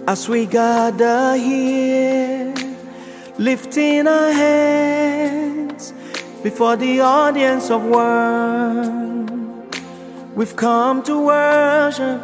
As we gather here, lifting our hands before the audience of one, we've come to worship,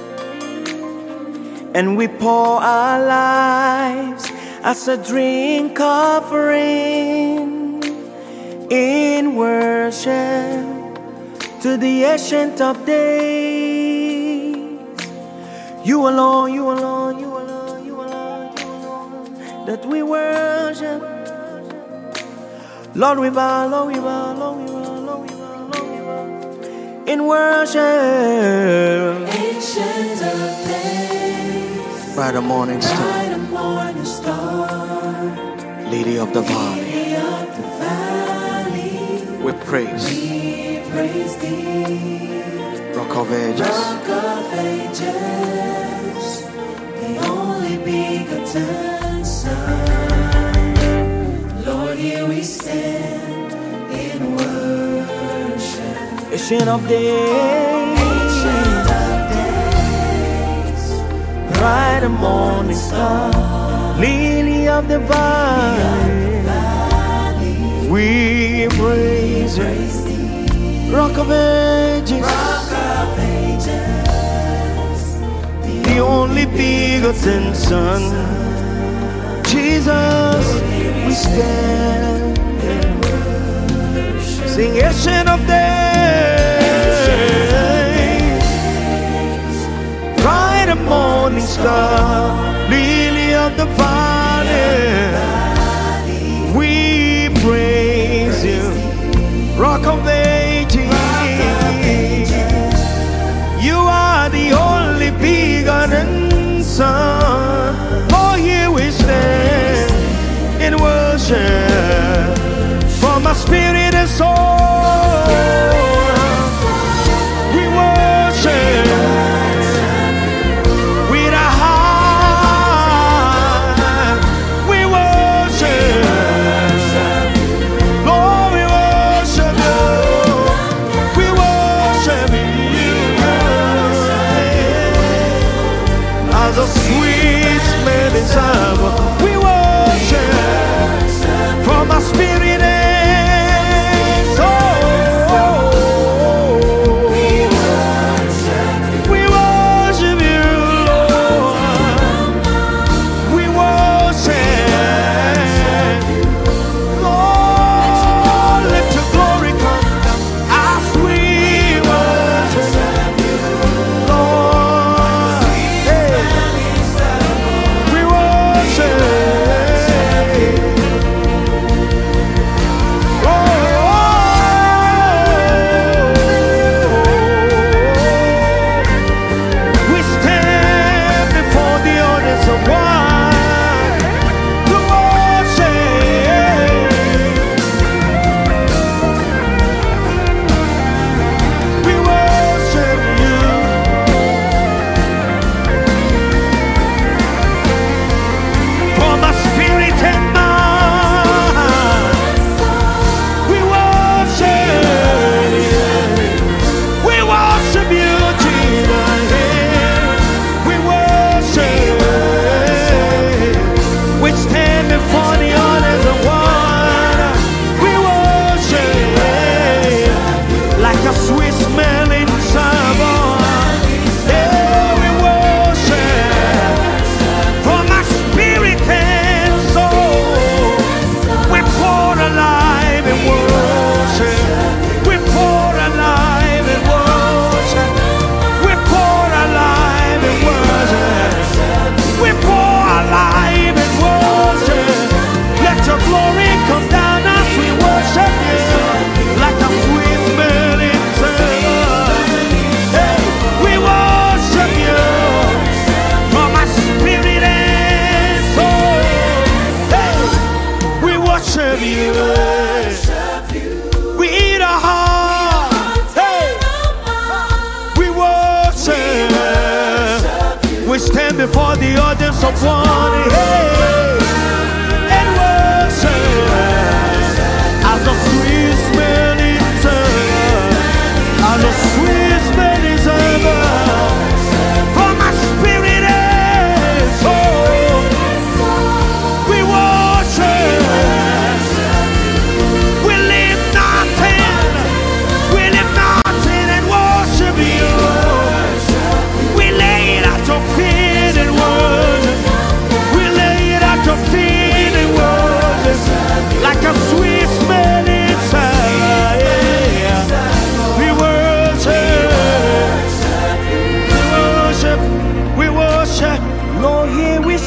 and we pour our lives as a drink offering in worship to the Ancient of Days. You alone, you alone, you alone, you alone, you alone, that we worship. Lord, we bow, Lord, we bow, Lord, we bow, Lord, we bow, Lord, we bow, in worship. Ancient of Days, Bright morning star, bright morning star, Lady of the Valley, Lily of the valley, we praise, thee. Rock of Ages, Rock of Ages, the only begotten Son. Lord, here we stand in worship. Ancient of Days, Ancient of Days, bright morning star, Lily of the Valley, we praise you. thee. Rock of Ages, Rock of Ages, the only begotten Son. Jesus, we stand and worship. Sing Ancient of Days, bright and morning star, Lily of the Valley, we praise you. Rock of Ages, you are the only begotten Son. Oh, here we stand in worship for my spirit and soul. We worship with our heart. We worship, Lord, we worship you. We worship you as a sweet smelling savour. We worship from our spirit and soul. We worship you, Lord. We worship, Lord. Let your glory come down as we worship you, Lord. Hey. We worship. Oh, we stand before the audience of one to worship. We worship you. For my spirit and mind, we worship you. We worship you, Jesus. We worship. We stand before the honors of one. We worship like a sweet smelling savour. Yeah, we worship from my spirit and soul. We pour alive in worship. We pour alive in worship. We pour alive in worship. We pour alive in worship. Let your glory come down as we worship you like a sweet smelling savour. Hey, we worship you from my spirit and soul. Hey, we worship you. We eat our heart. Hey, we worship. We stand before the audience of one. Hey, and worship as a sweet smelling savour, as a sweet smelling savour from my spirit and soul.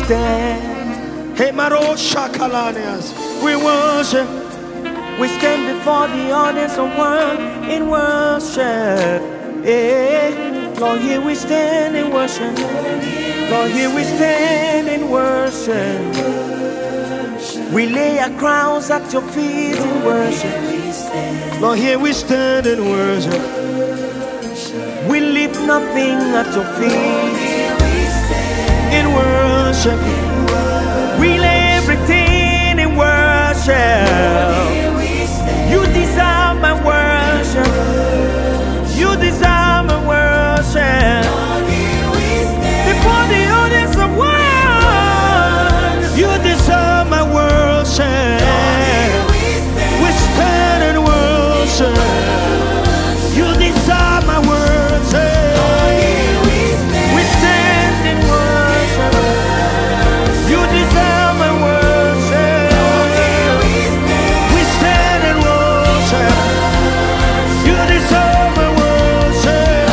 stand. Hey, Maro Shakalanias. We worship. We stand before the audience of one in worship. Yeah. Lord, here we stand in worship. Lord, here we stand in worship. We lay our crowns at your feet in worship. Lord, here we stand in worship. We leave nothing at your feet in worship. We lay everything in worship. You deserve my worship. You deserve my worship. Before the audience of one, you deserve my worship. We stand and worship. You deserve my worship. We stand and worship. You deserve my worship. We stand and worship. You deserve my worship.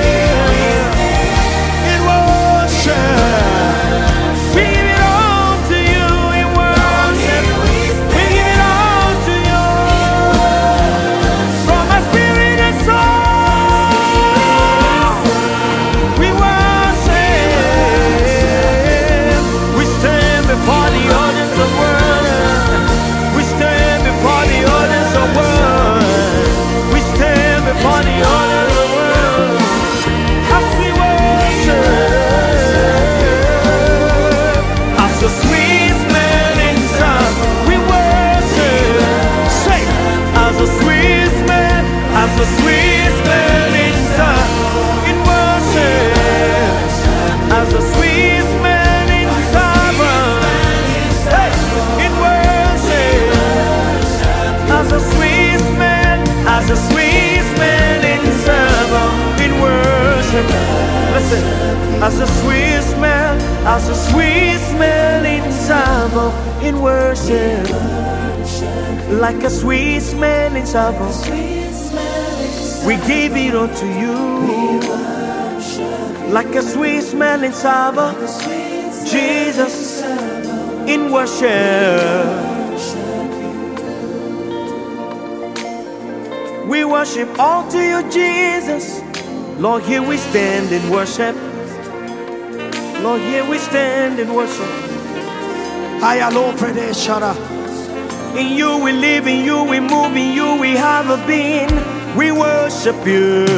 In worship, we give it all to you. In worship, we give it all to you. From my spirit and soul, we worship. We stand before the audience of world. We stand before the audience of world. We stand before the audience of world. As we worship, as a sweet smelling sound, we worship. Say, as a sweet smell, as a sweet smelling sound, in worship, as a sweet smelling sound, hey, in worship, as a sweet smell, as a sweet smelling savour in worship. Listen, as a sweet smell, as a sweet smelling savour in worship, like a sweet smelling savour, we give it all to you. Like a sweet smelling savour, Jesus in worship. We worship all to you, Jesus. Lord, here we stand in worship. Lord, here we stand in worship. In you we live, in you we move, in you we have a being. We worship you.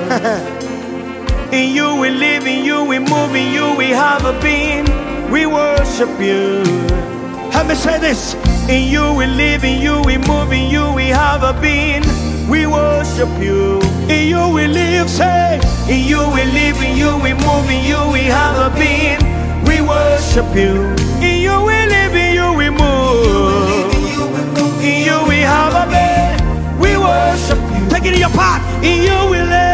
In you we live, in you we move, in you we have a being. We worship you. Let me say this. In you we live, in you we move, in you we have a being. We worship you. In you we live, say. In you we live, in you we move, in you we have a being. We worship you. In you we live, in you we move, in you we have a being. We worship you. Take it in your part. In you we live.